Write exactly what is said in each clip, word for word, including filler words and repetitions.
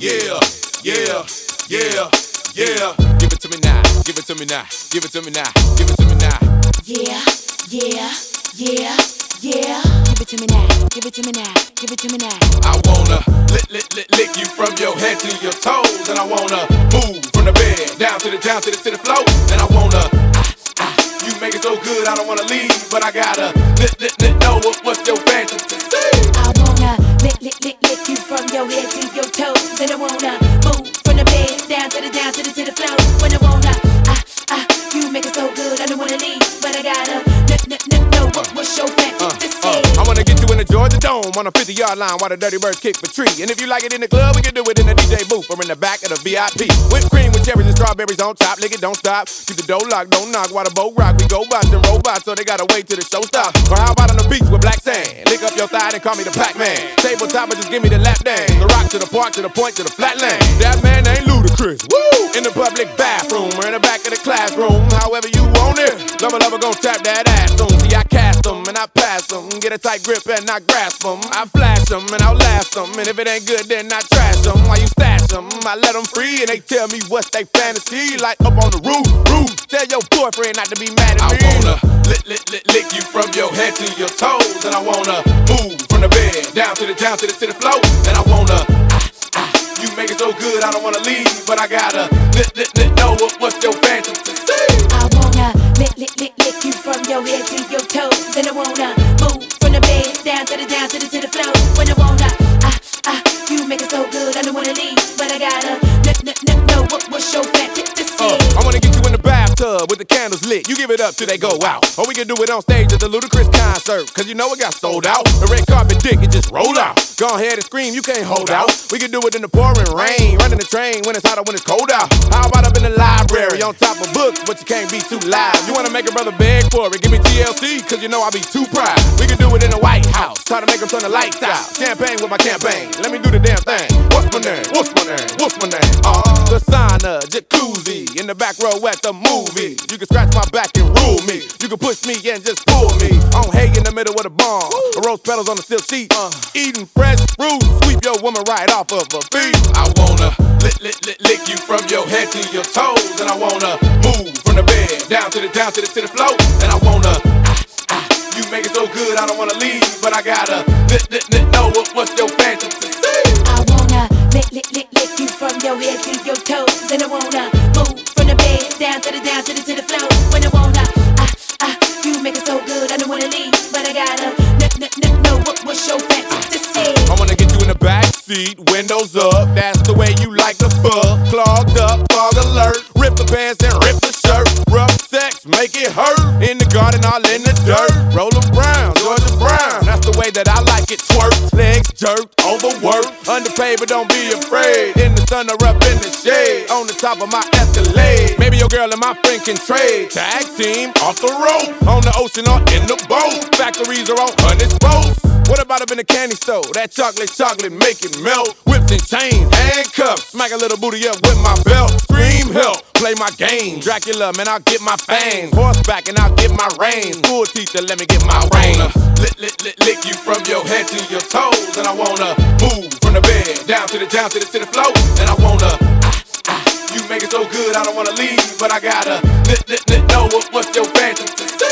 Yeah, yeah, yeah, yeah. Give it to me now, give it to me now, give it to me now, give it to me now. Yeah, yeah, yeah, yeah. Give it to me now, give it to me now, give it to me now. I wanna lick, lick, lick, lick you from your head to your toes, and I wanna move from the bed down to the down to the to the floor, and I wanna ah, ah, you make it so good I don't wanna leave, but I gotta lick, lick, lick, know what, what's your fantasy? I wanna lick, lick, lick, lick you from your head to your toes, and I wanna move from the bed down to the down to the to the floor, when I wanna ah, ah, you make it so good I don't wanna leave, but I gotta lick, lick, lick, know what, what's your fantasy? Uh, uh, I wanna get you in the Georgia Dome on a fifty yard line while the Dirty Birds kick the tree. And if you like it in the club, we can do it in the D J booth or in the back of the V I P. Whipped cream with cherries and strawberries on top. Lick it, don't stop. Keep the door locked, don't knock while the boat rock. We go bots and robots, so they gotta wait till the show stops. Or how about on the beach with black sand? Lick up your thigh and call me the Pac-Man. Tabletop and just give me the lap dance. The rock to the park, to the point, to the flatland. That man ain't ludicrous. Woo! In the public bathroom or in the back of the classroom. However you want it. Lover, lover gon' tap that ass soon. See, I cast them and I pass them. Get a tight grip and I grasp them. I flash them and I'll last them. And if it ain't good, then I trash them. While you stash them, I let them free and they tell me what's they fantasy. Like up on the roof, roof. Tell your boyfriend not to be mad at me. I wanna lick, lick, lick, lick you from your head to your toes. And I wanna move from the bed down to the down to the to the floor. And I wanna ah, ah, you make it so good I don't wanna leave, but I gotta lick, lick, lick, know what, what's your fantasy? I wanna lick, lick, lick, lick you from your head to your toes, and I wanna move from the bed down to the down to the to the floor. When I wanna ah, ah, you make it so good I don't wanna leave, but I gotta lick, lick, lick, know what, what's your fantasy? Uh, I wanna get you in the bathtub with the candles lit. You give it up till they go out. Or we can do it on stage at the Ludacris concert, cause you know it got sold out. The red carpet dick, it just roll out. Go ahead and scream, you can't hold out. We can do it in the pouring rain, running the train when it's hot or when it's cold out. How about up in the library on top of books, but you can't be too loud. You wanna make a brother beg for it, give me T L C, cause you know I be too proud. We can do it in the White House, try to make them turn the lights out. Champagne with my campaign, let me do the damn thing. What's my name? What's my name? What's my name? Uh, the sauna, jacuzzi, in the back row at the movie. You can scratch my back and rule me. You can push me and just pull me. On hay in the middle of the barn, the rose petals on the silk sheet. Uh, eating fresh fruit, sweep your woman right off of her feet. I wanna lick, lick, lick, lick you from your head to your toes, and I wanna move from the bed down to the down to the to the floor, and I wanna ah, ah, you make it so good I don't wanna leave, but I gotta lick, lick, lick, know what, what's your fantasy? I wanna lick, lick, lick, lick you from your head to your toes, and I wanna move from the bed down to the down to the to the floor. When I wanna ah, ah, you make it so good I don't wanna leave, but I gotta lick, lick, lick, know what, what's your fantasy? I wanna get you in the back seat, windows up, that's the way you like the fuck. Clogged up, fog alert, rip the pants and rip the shirt. Rough sex, make it hurt, in the garden all in the dirt. Rollin' Brown, Georgia Brown, that's the way that I like it. Twerk, legs jerked, overworked, underpaid but don't be afraid. In the sun or up in the shade, on the top of my Escalade. Maybe your girl and my friend can trade. Tag team, off the road, on the ocean or in the boat. Factories are on hundred boats. What about up in the candy store? That chocolate, chocolate, make it melt. Whips and chains, handcuffs. Smack a little booty up with my belt. Scream help, play my game. Dracula, man, I'll get my fangs. Horseback and I'll get my reins. School teacher, let me get my reins. Lick, lick, lick, lick you from your head to your toes. And I wanna move from the bed down to the down to the to the floor. And I wanna ah, ah, you make it so good I don't wanna leave, but I gotta lick, lick, lick, know what, what's your fantasy?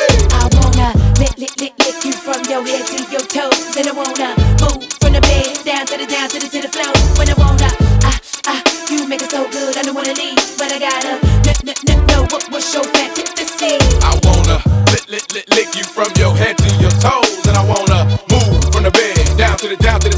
I wanna lick, lick, lick, lick you from your head to your toes, and I wanna move from the bed down to the down to the to the floor. When I wanna ah, ah, you make it so good I don't wanna leave, but I gotta lick, lick, lick, know what, what's your fantasy? I wanna lick, lick, lick, lick you from your head to your toes, and I wanna move from the bed down to the down to